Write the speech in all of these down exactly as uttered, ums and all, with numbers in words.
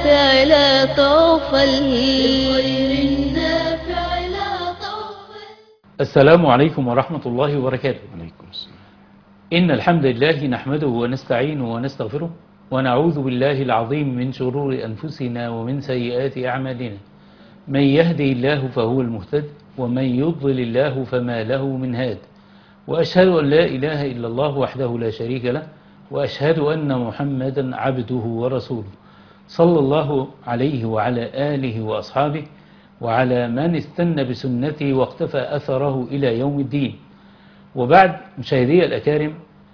النافع لا تغفل بالخير النافع لا تغفل. السلام عليكم ورحمة الله وبركاته. عليكم السلام. إن الحمد لله نحمده ونستعينه ونستغفره ونعوذ بالله العظيم من شرور أنفسنا ومن سيئات أعمالنا. من يهدي الله فهو المهتد ومن يضلل الله فما له من هاد. وأشهد أن لا إله إلا الله وحده لا شريك له وأشهد أن محمدا عبده ورسوله صلى الله عليه وعلى آله وأصحابه وعلى من استنى بسنته واقتفى أثره إلى يوم الدين. وبعد، مشاهدي الأكارم،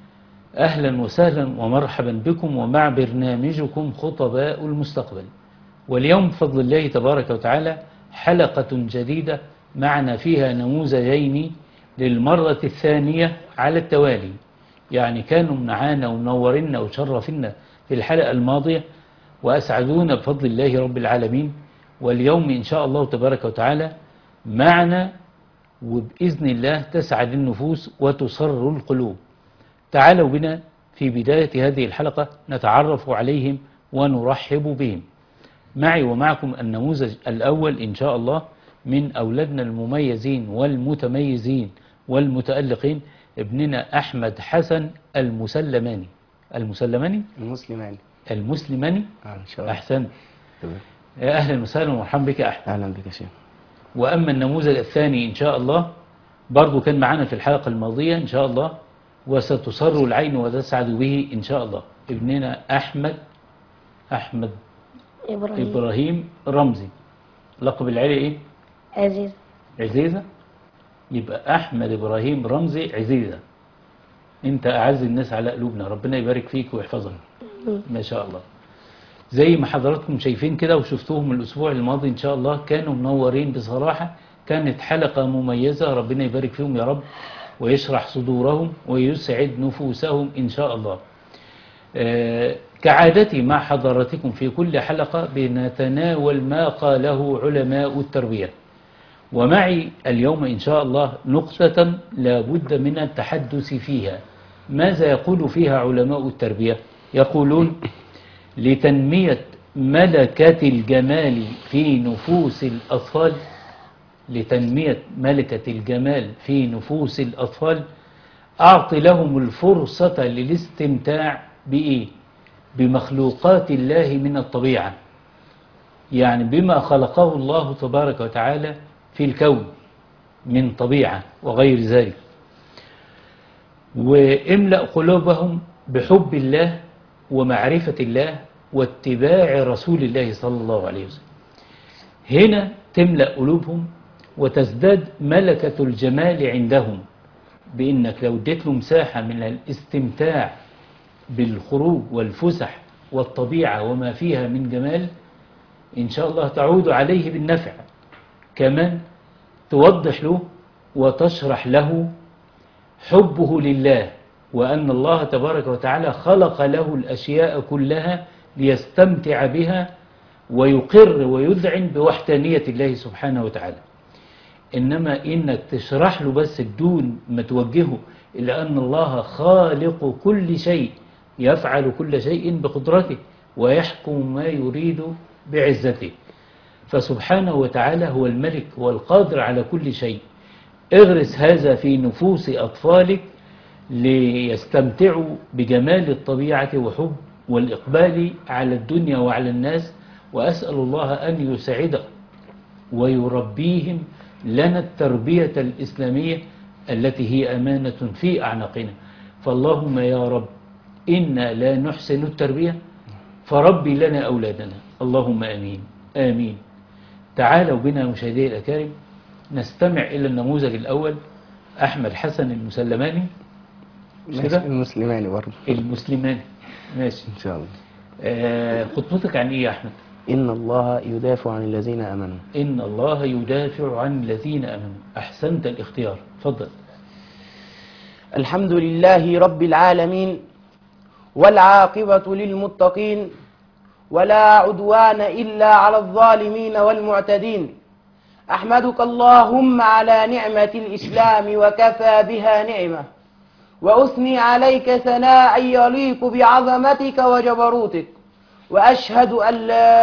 أهلا وسهلا ومرحبا بكم ومع برنامجكم خطباء المستقبل. واليوم بفضل الله تبارك وتعالى حلقة جديدة معنا فيها نموذجين للمرة الثانية على التوالي. يعني كانوا معانا ومنورنا وشرفنا في الحلقة الماضية وأسعدونا بفضل الله رب العالمين. واليوم إن شاء الله تبارك وتعالى معنا، وبإذن الله تسعد النفوس وتسر القلوب. تعالوا بنا في بداية هذه الحلقة نتعرف عليهم ونرحب بهم. معي ومعكم النموذج الأول إن شاء الله من أولادنا المميزين والمتميزين والمتألقين، ابننا أحمد حسن المسلماني. المسلماني المسلماني المسلماني آه إن شاء الله. أحسن. تمام. أهلا وسهلا ومرحبا بك أحمد. أهلا بك يا شيخ. وأما النموذج الثاني إن شاء الله برضو كان معنا في الحلقة الماضية إن شاء الله، وستسر العين وتسعد به إن شاء الله، ابننا أحمد أحمد إبراهيم, إبراهيم رمزي. لقب العيلة إيه؟ عزيز. عزيزة. يبقى أحمد إبراهيم رمزي عزيزة. أنت أعز الناس على قلوبنا، ربنا يبارك فيك ويحفظك. ما شاء الله. زي ما حضراتكم شايفين كده وشفتوهم الأسبوع الماضي إن شاء الله، كانوا منورين بصراحة. كانت حلقة مميزة، ربنا يبارك فيهم يا رب ويشرح صدورهم ويسعد نفوسهم إن شاء الله. آه كعادتي مع حضراتكم في كل حلقة بنتناول ما قاله علماء التربية. ومعي اليوم إن شاء الله نقطة لا بد من التحدث فيها. ماذا يقول فيها علماء التربية؟ يقولون: لتنمية ملكة الجمال في نفوس الأطفال لتنمية ملكة الجمال في نفوس الأطفال أعط لهم الفرصة للاستمتاع بإيه؟ بمخلوقات الله من الطبيعة، يعني بما خلقه الله تبارك وتعالى في الكون من طبيعة وغير ذلك. واملأ قلوبهم بحب الله ومعرفة الله واتباع رسول الله صلى الله عليه وسلم. هنا تملأ قلوبهم وتزداد ملكة الجمال عندهم، بإنك لو اديت له مساحة من الاستمتاع بالخروج والفسح والطبيعة وما فيها من جمال، إن شاء الله تعود عليه بالنفع. كمان توضح له وتشرح له حبه لله، وأن الله تبارك وتعالى خلق له الأشياء كلها ليستمتع بها ويقر ويذعن بوحدانية الله سبحانه وتعالى. إنما إنك تشرح له بس بدون ما توجهه إلى أن الله خالق كل شيء، يفعل كل شيء بقدرته ويحكم ما يريد بعزته، فسبحانه وتعالى هو الملك والقادر على كل شيء. اغرس هذا في نفوس أطفالك ليستمتعوا بجمال الطبيعة وحب والإقبال على الدنيا وعلى الناس. وأسأل الله أن يسعد ويربيهم لنا التربية الإسلامية التي هي أمانة في أعناقنا. فاللهم يا رب إنا لا نحسن التربية فربي لنا أولادنا، اللهم آمين آمين. تعالوا بنا مشاهدي الأكارم نستمع إلى النموذج الأول، أحمد حسن المسلماني. المسلماني برضه المسلماني ماشي إن شاء الله. آه خطبتك عن إيه يا أحمد؟ إن الله يدافع عن الذين آمنوا. إن الله يدافع عن الذين آمنوا. أحسنت الاختيار، تفضل. الحمد لله رب العالمين والعاقبة للمتقين ولا عدوان إلا على الظالمين والمعتدين. أحمدك اللهم على نعمة الإسلام وكفى بها نعمة، وأثني عليك ثناء يليق بعظمتك وجبروتك، وأشهد أن لا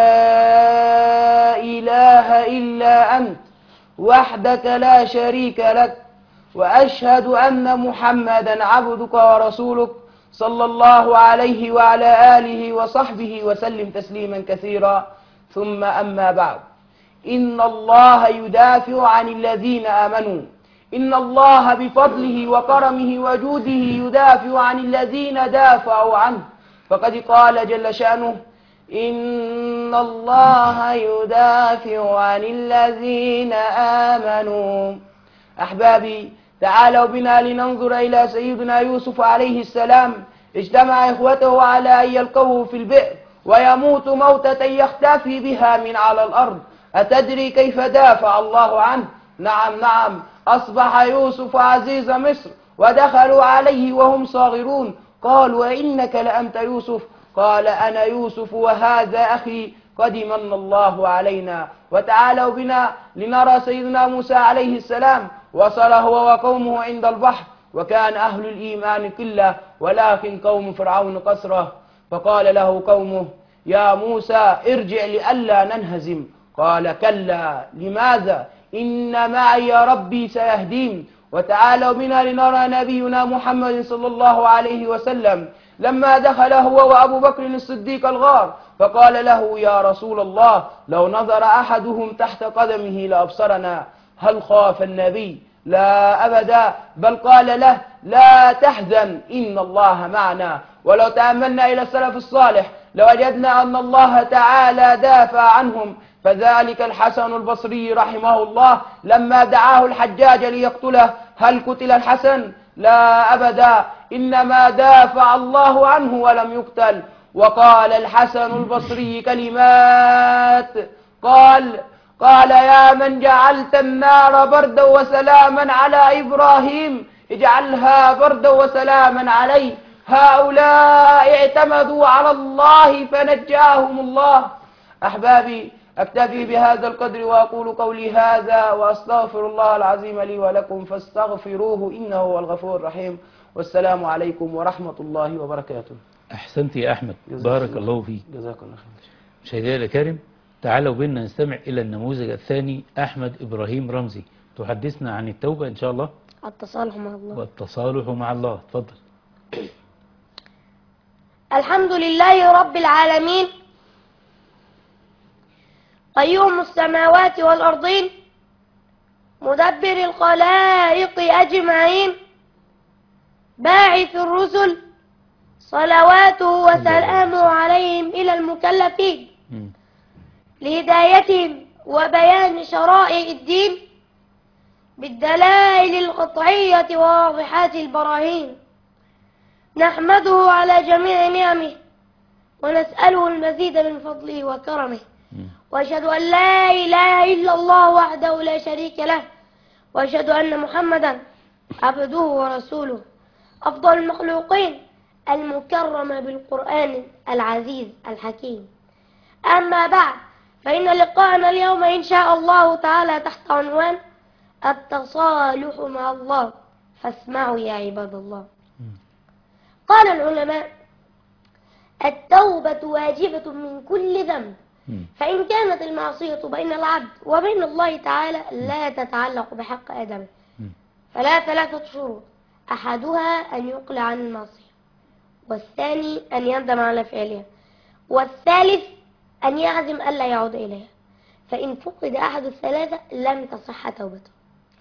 إله إلا أنت وحدك لا شريك لك وأشهد أن محمدا عبدك ورسولك صلى الله عليه وعلى آله وصحبه وسلم تسليما كثيرا. ثم أما بعد، إن الله يدافع عن الذين آمنوا، إن الله بفضله وكرمه وجوده يدافع عن الذين دافعوا عنه، فقد قال جل شأنه: إن الله يدافع عن الذين آمنوا. أحبابي، تعالوا بنا لننظر إلى سيدنا يوسف عليه السلام. اجتمع إخوته على أن يلقوه في البئر ويموت موتة يختفي بها من على الأرض. أتدري كيف دافع الله عنه؟ نعم نعم، أصبح يوسف عزيز مصر ودخلوا عليه وهم صاغرون. قالوا: وإنك لأنت يوسف؟ قال: أنا يوسف وهذا أخي قد من الله علينا. وتعالوا بنا لنرى سيدنا موسى عليه السلام. وصل هو وقومه عند البحر، وكان أهل الإيمان قلة ولكن قوم فرعون كثرة. فقال له قومه: يا موسى ارجع لئلا ننهزم. قال: كلا. لماذا؟ إن معي ربي سيهدين. وتعالوا بنا لنرى نبينا محمد صلى الله عليه وسلم لما دخل هو وأبو بكر الصديق الغار، فقال له: يا رسول الله، لو نظر أحدهم تحت قدمه لأبصرنا. هل خاف النبي؟ لا أبدا، بل قال له: لا تحزن إن الله معنا. ولو تأملنا إلى السلف الصالح لوجدنا أن الله تعالى دافع عنهم. فذلك الحسن البصري رحمه الله لما دعاه الحجاج ليقتله، هل قتل الحسن؟ لا أبدا، إنما دافع الله عنه ولم يقتل. وقال الحسن البصري كلمات، قال قال يا من جعلت النار بردا وسلاما على إبراهيم، اجعلها بردا وسلاما عليه. هؤلاء اعتمدوا على الله فنجاهم الله. أحبابي، أكتفي بهذا القدر وأقول قولي هذا وأستغفر الله العظيم لي ولكم فاستغفروه إنه هو الغفور الرحيم. والسلام عليكم ورحمة الله وبركاته. أحسنت يا أحمد، بارك الله فيك. جزاك الله خير. مشاهدينا الكرام، تعالوا بنا نستمع إلى النموذج الثاني. أحمد إبراهيم رمزي تحدثنا عن التوبة إن شاء الله التصالح مع الله. والتصالح مع الله. تفضل. الحمد لله رب العالمين، قيوم السماوات والأرضين، مدبر الخلائق أجمعين، باعث الرسل صلواته وسلامه عليهم إلى المكلفين لهدايتهم وبيان شرائع الدين بالدلائل القطعية وواضحات البراهين. نحمده على جميع نعمه ونسأله المزيد من فضله وكرمه، وأشهد أن لا إله إلا الله وحده لا شريك له، وأشهد أن محمدا عبده ورسوله أفضل المخلوقين المكرم بالقرآن العزيز الحكيم. أما بعد، فإن لقاءنا اليوم إن شاء الله تعالى تحت عنوان التصالح مع الله، فاسمعوا يا عباد الله. قال العلماء: التوبة واجبة من كل ذنب، فإن كانت المعصية بين العبد وبين الله تعالى لا تتعلق بحق آدم، فلا ثلاثة شروط: أحدها أن يقلع عن المعصية، والثاني أن يندم على فعلها، والثالث أن يعزم ألا يعود إليها. فإن فقد أحد الثلاثة لم تصح توبته.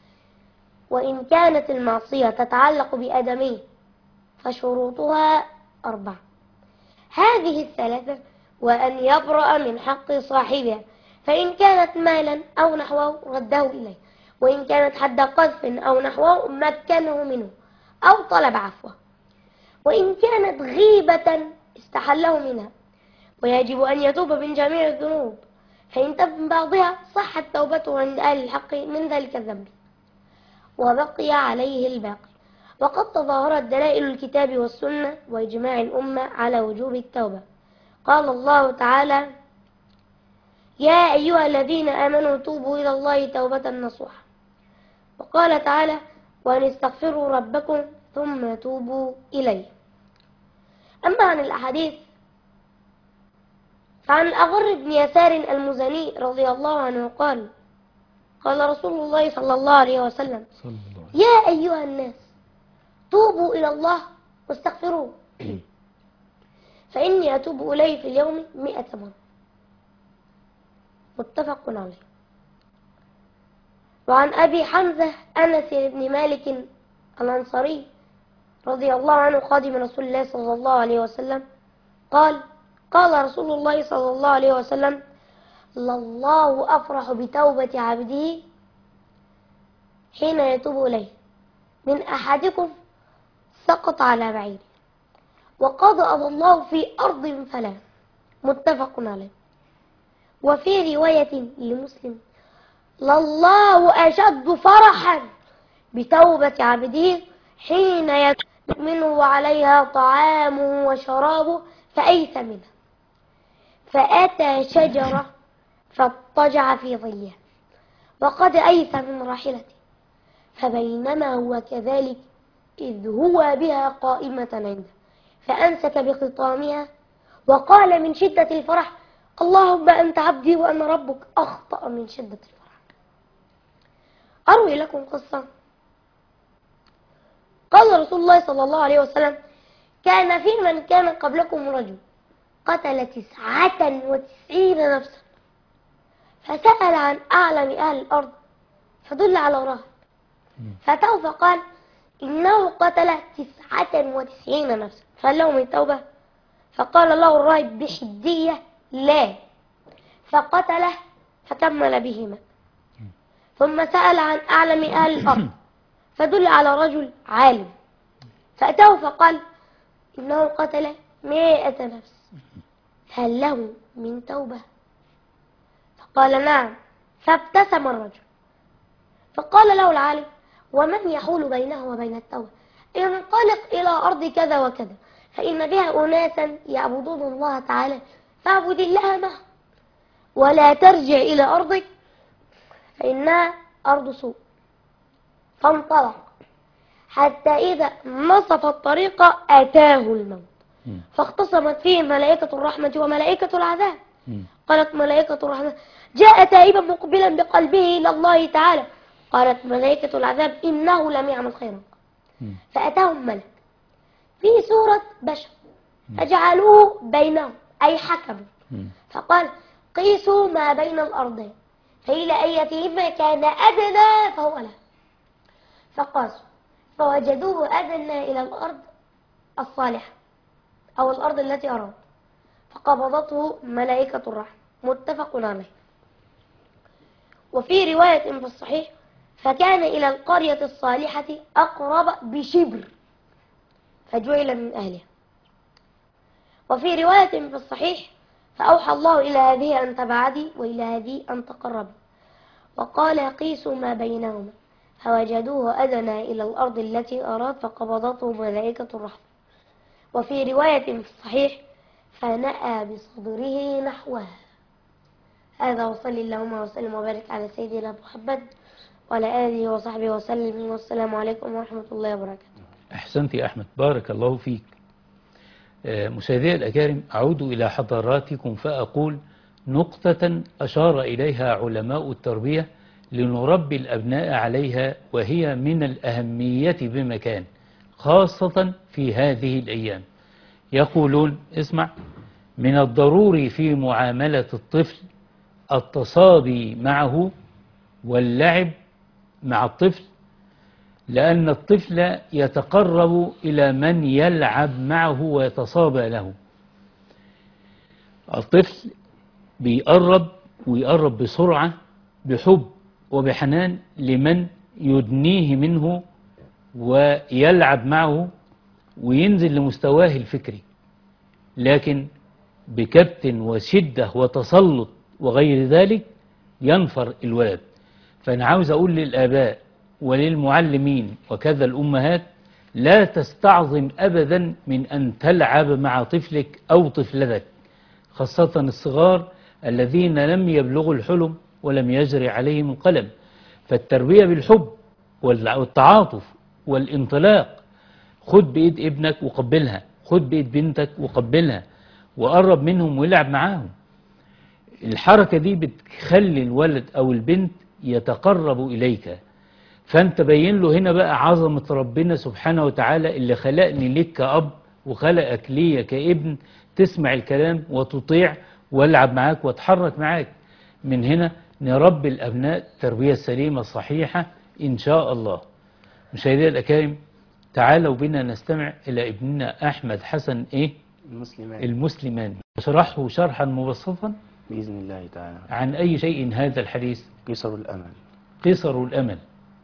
وإن كانت المعصية تتعلق بآدمي فشروطها أربعة: هذه الثلاثة: وأن يبرأ من حق صاحبها، فإن كانت مالا أو نحوه رده إليه، وإن كانت حد قذف أو نحوه مكنه منه أو طلب عفوه، وإن كانت غيبة استحله منها. ويجب أن يتوب من جميع الذنوب، فإن تاب من بعضها صحت توبته عند أهل الحق من ذلك الذنب، وبقي عليه الباقي. وقد تظاهرت دلائل الكتاب والسنة وإجماع الأمة على وجوب التوبة. قال الله تعالى: يا أيها الذين آمنوا توبوا إلى الله توبة نصوحا. وقال تعالى: وأن استغفروا ربكم ثم توبوا إليه. أما عن الأحاديث فعن الأغر بن يسار المزني رضي الله عنه قال قال رسول الله صلى الله عليه وسلم صلى الله عليه وسلم: يا أيها الناس توبوا إلى الله واستغفروه فإني أتوب إليه في اليوم مئة مرة. متفق عليه. وعن أبي حمزة أنس بن مالك الأنصاري رضي الله عنه خادم رسول الله صلى الله عليه وسلم قال قال رسول الله صلى الله عليه وسلم: لله أفرح بتوبة عبده حين يتوب إليه من أحدكم سقط على بعير وقد أضى الله في أرض فلا. متفق عليه. وفي رواية لمسلم: لله أشد فرحا بتوبة عبده حين يتوب منه وعليها طعامه وشرابه فأيس منها فأتى شجرة فاضطجع في ظلها وقد أيس من راحلته فبينما هو كذلك إذ هو بها قائمة عنده فأمسك بخطامها وقال من شدة الفرح: اللهم أنت عبدي وأنا ربك. أخطأ من شدة الفرح. أروي لكم قصة. قال رسول الله صلى الله عليه وسلم: كان في من كان قبلكم رجل قتل تسعة وتسعين نفسا فسأل عن أعلم أهل الأرض فدل على راهب فأتاه فقال: إنه قتل تسعة وتسعين نفسا فهل له من توبة؟ فقال له الراهب بحدية: لا. فقتله فكمل بهما. ثم سأل عن أعلم أهل الأرض فدل على رجل عالم فأتاه فقال: إنه قتل مائة نفس هل له من توبة؟ فقال: نعم. فابتسم الرجل فقال له العالم: ومن يحول بينه وبين التوبة؟ انطلق إلى أرض كذا وكذا فإن بها أناسا يعبدون الله تعالى فاعبد الله معه ولا ترجع إلى أرضك فإنها أرض سوء. فانطلق حتى إذا نصف الطريق أتاه الموت فاختصمت فيه ملائكة الرحمة وملائكة العذاب. قالت ملائكة الرحمة: جاء تائبا مقبلا بقلبه إلى الله تعالى. قالت ملائكة العذاب: إنه لم يعمل خيرا. فأتاهم ملك في سورة بشر فجعلوه بينهم أي حكموا فقال: قيسوا ما بين الأرضين فإلى أيتهما كان أدنى فهو له. فقاسوا فوجدوه أدنى إلى الأرض الصالحة أو الأرض التي أراد فقبضته ملائكة الرحمة. متفق عليه. وفي رواية في الصحيح: فكان إلى القرية الصالحة أقرب بشبر فجعل من أهلها. وفي رواية في الصحيح: فأوحى الله إلى هذه أن تبعدي وإلى هذه أن تقربي وقال: قيسوا ما بينهما فوجدوه أدنى إلى الأرض التي أراد فقبضته ملائكة الرحمة. وفي رواية في الصحيح: فنأى بصدره نحوها. هذا وصلي اللهم وسلم وبارك على سيدنا محمد وعلى آله وصحبه وسلم والسلام عليكم ورحمة الله وبركاته. أحسنت يا أحمد، بارك الله فيك. مشاهدي الأكارم، أعود إلى حضراتكم فأقول نقطة أشار إليها علماء التربية لنربي الأبناء عليها وهي من الأهمية بمكان خاصة في هذه الأيام. يقولون: اسمع، من الضروري في معاملة الطفل التصابي معه واللعب مع الطفل، لأن الطفل يتقرب إلى من يلعب معه ويتصابى له. الطفل بيقرب ويقرب بسرعة بحب وبحنان لمن يدنيه منه ويلعب معه وينزل لمستواه الفكري، لكن بكبت وشدة وتسلط وغير ذلك ينفر الولد. فأنا عاوز أقول للآباء وللمعلمين وكذا الأمهات: لا تستعظم أبدا من أن تلعب مع طفلك أو طفلتك، خاصة الصغار الذين لم يبلغوا الحلم ولم يجري عليهم القلم. فالتربية بالحب والتعاطف والانطلاق. خد بإيد ابنك وقبلها، خد بإيد بنتك وقبلها وقرب منهم والعب معاهم. الحركة دي بتخلي الولد أو البنت يتقرب إليك، فأنت بين له هنا بقى عظمة ربنا سبحانه وتعالى اللي خلقني ليك كأب وخلقك ليا كابن، تسمع الكلام وتطيع والعب معاك واتحرك معاك. من هنا نربي الأبناء التربية السليمة الصحيحة إن شاء الله. مشاهدينا الأكارم، تعالوا بنا نستمع إلى ابننا أحمد حسن إيه؟ المسلمان المسلماني، شرحه شرحا مبسطا بإذن الله تعالى. عن أي شيء هذا الحديث؟ قصر الأمل. قصر الأمل،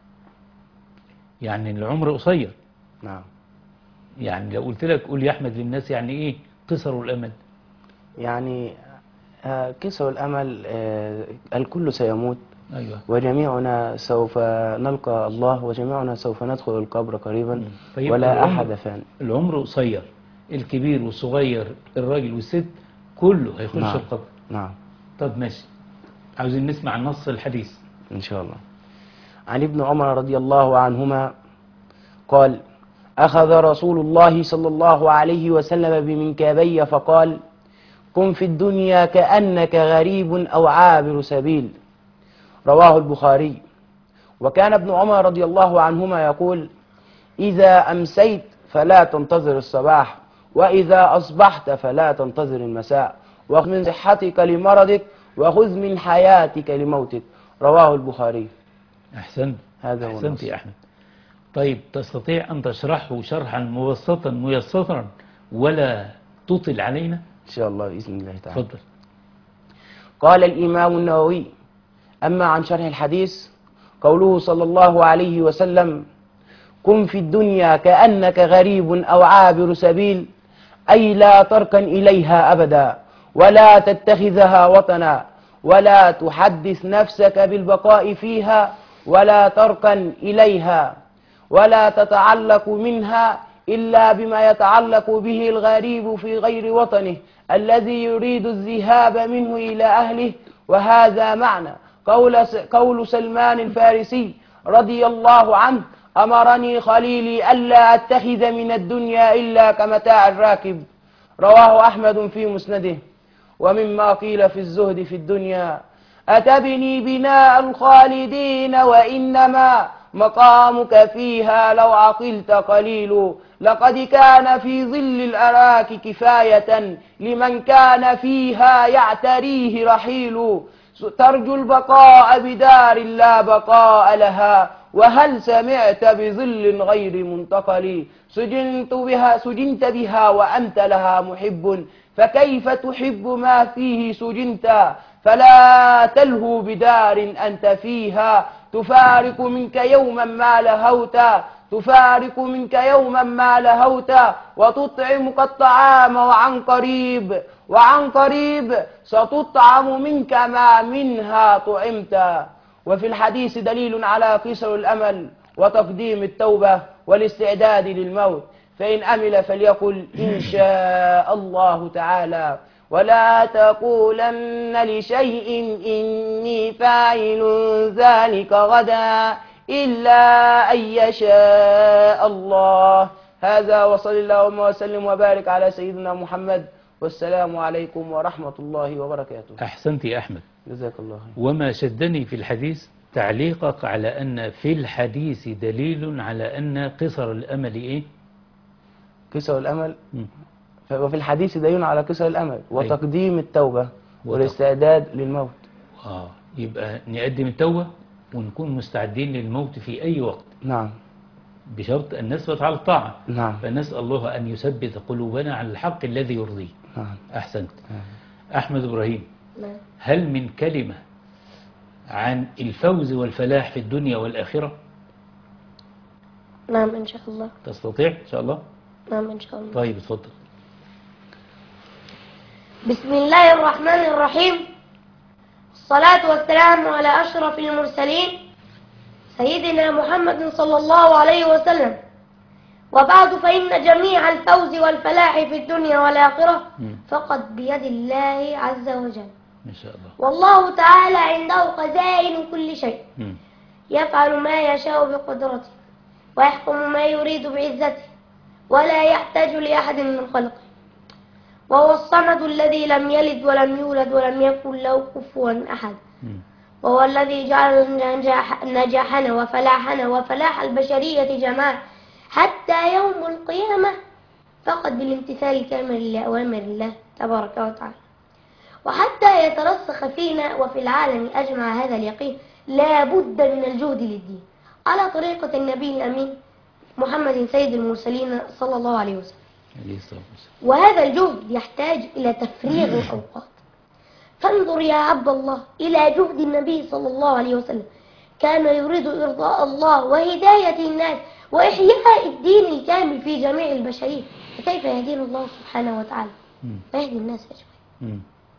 يعني العمر قصير. نعم. يعني لو قلت لك قول يا أحمد للناس يعني إيه قصر الأمل؟ يعني آه، قصر الأمل، آه، الكل سيموت، أيوة. وجميعنا سوف نلقى الله، وجميعنا سوف ندخل القبر قريبا، فيبقى ولا العمر- أحد فان. العمر قصير، الكبير والصغير، الراجل والست، كله هيخش نعم. القبر. نعم طب ماشي، عاوزين نسمع نص الحديث. إن شاء الله. عن ابن عمر رضي الله عنهما قال: أخذ رسول الله صلى الله عليه وسلم بمنكبي فقال: كن في الدنيا كأنك غريب أو عابر سبيل. رواه البخاري. وكان ابن عمر رضي الله عنهما يقول: إذا أمسيت فلا تنتظر الصباح، وإذا أصبحت فلا تنتظر المساء، وخذ من صحتك لمرضك، وخذ من حياتك لموتك. رواه البخاري. أحسنت. هذا هو أحسنت النص. يا أحمد. طيب تستطيع أن تشرحه شرحا مبسطا ميسرا ولا تطل علينا؟ إن شاء الله بإذن الله تعالى. تفضل. قال الإمام النووي: أما عن شرح الحديث، قوله صلى الله عليه وسلم: كن في الدنيا كأنك غريب أو عابر سبيل، أي لا تركن إليها أبدا، ولا تتخذها وطنا، ولا تحدث نفسك بالبقاء فيها، ولا تركن إليها، ولا تتعلق منها إلا بما يتعلق به الغريب في غير وطنه الذي يريد الذهاب منه إلى أهله. وهذا معنى قول قول سلمان الفارسي رضي الله عنه: أمرني خليلي ألا أتخذ من الدنيا إلا كمتاع الراكب. رواه أحمد في مسنده. ومما قيل في الزهد في الدنيا: أتبني بناء الخالدين وإنما مقامك فيها لو عقلت قليل، لقد كان في ظل الأراك كفاية لمن كان فيها يعتريه رحيل، ترجو البقاء بدار لا بقاء لها، وهل سمعت بظل غير منتقل، سجنت بها, سجنت بها وأنت لها محب، فكيف تحب ما فيه سجنت، فلا تلهو بدار أنت فيها، تفارق منك يوما ما لهوت، تفارق منك يوما ما لهوت، وتطعمك الطعام وعن قريب، وعن قريب ستطعم منك ما منها طعمت. وفي الحديث دليل على قصر الأمل وتقديم التوبة والاستعداد للموت، فإن أمل فليقل إن شاء الله تعالى، ولا تقولن لشيء إني فاعل ذلك غدا إلا أن يشاء الله. هذا، وصلى اللهم وسلم وبارك على سيدنا محمد، والسلام عليكم ورحمة الله وبركاته. أحسنت يا أحمد. جزاك الله خير. وما شدني في الحديث تعليقك على أن في الحديث دليل على أن قصر الأمل إيه؟ قصر الأمل. م. وفي الحديث دليل على قصر الأمل وتقديم التوبة والاستعداد للموت. آه يبقى نقدم التوبة ونكون مستعدين للموت في أي وقت. نعم. بشرط أن نثبت على الطاعة. نعم. فنسأل الله أن يثبت قلوبنا على الحق الذي يرضيه. نعم. أحسنت. نعم. أحمد إبراهيم، نعم. هل من كلمة عن الفوز والفلاح في الدنيا والآخرة؟ نعم إن شاء الله. تستطيع إن شاء الله؟ نعم إن شاء الله. طيب اتفضل. بسم الله الرحمن الرحيم، الصلاة والسلام على أشرف المرسلين سيدنا محمد صلى الله عليه وسلم، وبعد، فإن جميع الفوز والفلاح في الدنيا والآخرة فقد بيد الله عز وجل إن شاء الله. والله تعالى عنده خزائن كل شيء، مم. يفعل ما يشاء بقدرته ويحكم ما يريد بعزته، ولا يحتاج لأحد من خلقه. وهو الصمد الذي لم يلد ولم يولد ولم يكن له كفوا أحد. مم. وهو الذي جعل نجاح نجاحنا وفلاحنا وفلاح البشرية جماعة حتى يوم القيامة فقط بالامتثال الكامل لأوامر الله تبارك وتعالى. وحتى يترسخ فينا وفي العالم أجمع هذا اليقين لا بد من الجهد للدين على طريقة النبي الأمين محمد سيد المرسلين صلى الله عليه وسلم. عليه الصلاة والسلام. وهذا الجهد يحتاج إلى تفريغ الأوقات. فانظر يا عبد الله إلى جهد النبي صلى الله عليه وسلم، كان يريد إرضاء الله وهداية الناس وإحياء الدين الكامل في جميع البشرية، فكيف يهدينا الله سبحانه وتعالى مم. ويهدي الناس أجمعين؟ مم.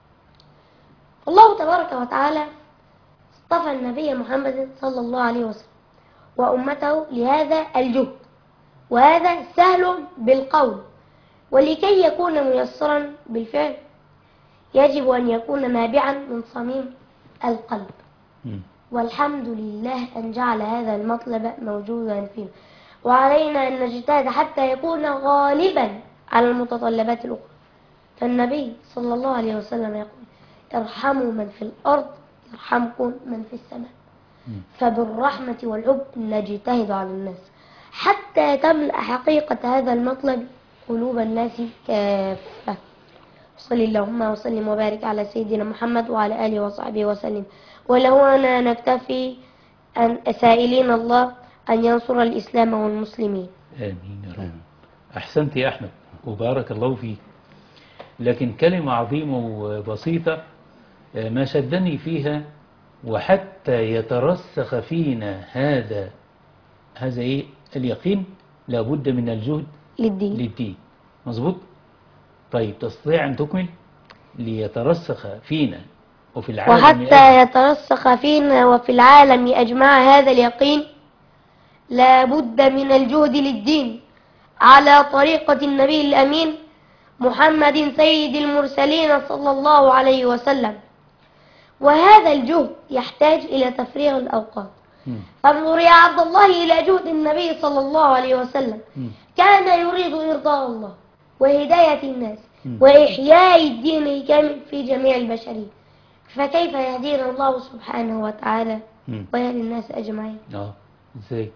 الله تبارك وتعالى اصطفى النبي محمد صلى الله عليه وسلم وأمته لهذا الجهد، وهذا سهل بالقول، ولكي يكون ميسرا بالفعل يجب أن يكون نابعا من صميم القلب. مم. والحمد لله أن جعل هذا المطلب موجودا فينا، وعلينا أن نجتهد حتى يكون غالبا على المتطلبات الأخرى. فالنبي صلى الله عليه وسلم يقول: ارحموا من في الأرض يرحمكم من في السماء. فبالرحمة والحب نجتهد على الناس حتى تملأ حقيقة هذا المطلب قلوب الناس كافة. صل اللهم وسلم وبارك على سيدنا محمد وعلى آله وصحبه وسلم. ولهنا نكتفي أن سائلين الله أن ينصر الإسلام والمسلمين. آمين يا رب. أحسنت يا أحمد وبارك الله فيك. لكن كلمة عظيمة وبسيطة ما شدني فيها: وحتى يترسخ فينا هذا هذا إيه اليقين لابد من الجهد للدين. للدين. مظبوط؟ طيب تستطيع أن تكمل؟ ليترسخ فينا وفي العالم وحتى يترسخ فينا وفي العالم أجمع هذا اليقين لا بد من الجهد للدين على طريقة النبي الأمين محمد سيد المرسلين صلى الله عليه وسلم. وهذا الجهد يحتاج إلى تفريغ الأوقات. مم. فانظر يا عبد الله إلى جهد النبي صلى الله عليه وسلم، مم. كان يريد إرضاء الله وهداية الناس مم. وإحياء الدين الكامل في جميع البشرية، فكيف يهدينا الله سبحانه وتعالى مم. ويهدي الناس أجمعين؟ اه ازاي؟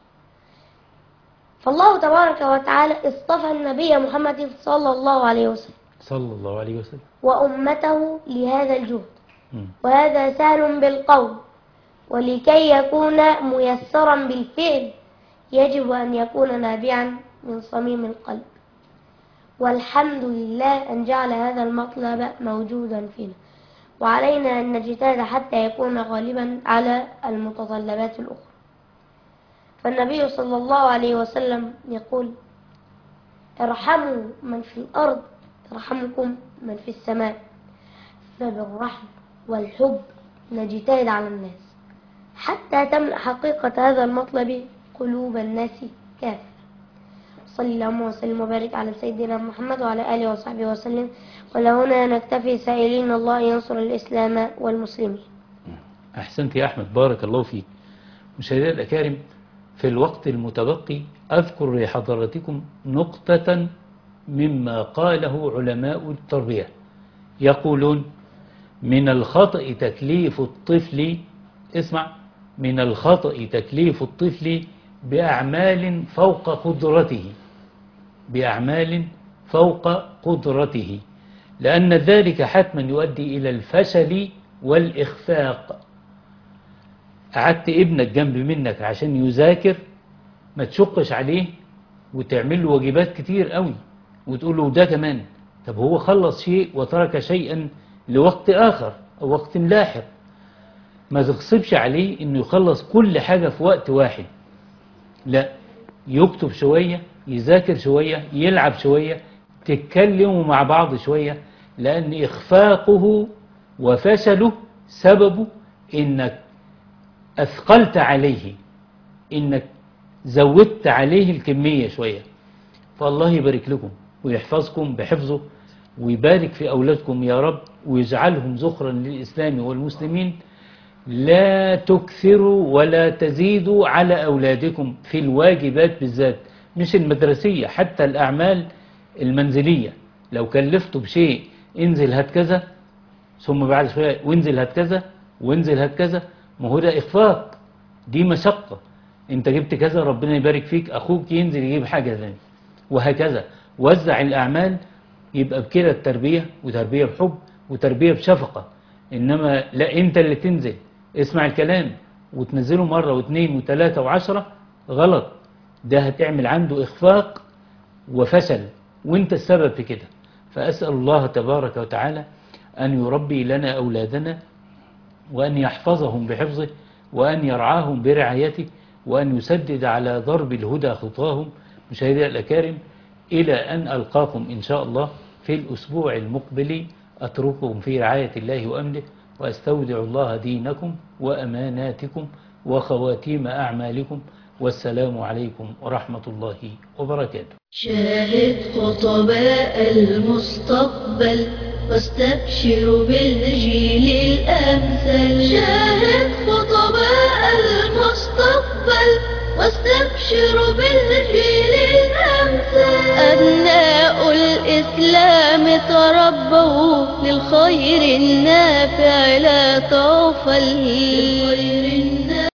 فالله تبارك وتعالى اصطفى النبي محمد صلى الله عليه وسلم صلى الله عليه وسلم وأمته لهذا الجهد، مم. وهذا سهل بالقول، ولكي يكون ميسرا بالفعل يجب أن يكون نابعا من صميم القلب. والحمد لله أن جعل هذا المطلب موجودا فينا، وعلينا أن نجتهد حتى يكون غالبا على المتطلبات الأخرى. فالنبي صلى الله عليه وسلم يقول: ارحموا من في الأرض يرحمكم من في السماء. فبالرحمة والحب نجتهد على الناس حتى تملأ حقيقة هذا المطلب قلوب الناس كافة. صلى اللهم وسلم وبارك على سيدنا محمد وعلى آله وصحبه وسلم. ولهنا نكتفي سائلين الله ينصر الإسلام والمسلمين. أحسنت يا أحمد بارك الله فيك. مشاهدينا الأكارم، في الوقت المتبقي أذكر لحضراتكم نقطة مما قاله علماء التربية. يقولون: من الخطأ تكليف الطفل اسمع من الخطأ تكليف الطفل بأعمال فوق قدرته بأعمال فوق قدرته لأن ذلك حتما يؤدي إلى الفشل والإخفاق. قعدت ابنك جنب منك عشان يذاكر، ما تشقش عليه وتعمل له واجبات كتير قوي وتقول له ده كمان. طب هو خلص شيء وترك شيئا لوقت آخر أو وقت لاحق. ما تغصبش عليه إنه يخلص كل حاجة في وقت واحد، لا، يكتب شوية، يذاكر شوية، يلعب شوية، تتكلموا مع بعض شوية، لأن إخفاقه وفشله سببه إنك أثقلت عليه، إنك زودت عليه الكمية شوية. فالله يبارك لكم ويحفظكم بحفظه ويبارك في أولادكم يا رب ويجعلهم ذخرا للإسلام والمسلمين. لا تكثروا ولا تزيدوا على أولادكم في الواجبات بالذات، مش المدرسية، حتى الأعمال المنزلية. لو كلفته بشيء انزل هات كذا، ثم بعد شوية وانزل هات كذا وانزل هات كذا، ما هو ده إخفاق، دي مشقة. انت جبت كذا ربنا يبارك فيك، أخوك ينزل يجيب حاجة ثانية، وهكذا. وزع الأعمال، يبقى بكده التربية، وتربية بحب وتربية بشفقة. إنما لا أنت اللي تنزل اسمع الكلام وتنزله مرة واثنين وثلاثة وعشرة، غلط. ده هتعمل عنده إخفاق وفشل، وانت السبب في كده. فأسأل الله تبارك وتعالى أن يربي لنا أولادنا، وأن يحفظهم بحفظه، وأن يرعاهم برعايته، وأن يسدد على ضرب الهدى خطاهم. مشاهدي الأكارم، إلى أن ألقاكم إن شاء الله في الأسبوع المقبل، أترككم في رعاية الله وأمنه، وأستودع الله دينكم وأماناتكم وخواتيم أعمالكم، والسلام عليكم ورحمة الله وبركاته. شاهد خطباء المستقبل واستبشر بالجيل الأمثل. شاهد خطباء المستقبل واستبشر بالجيل الأمثل. أبناء الإسلام تربوا للخير النافع لا تغفل.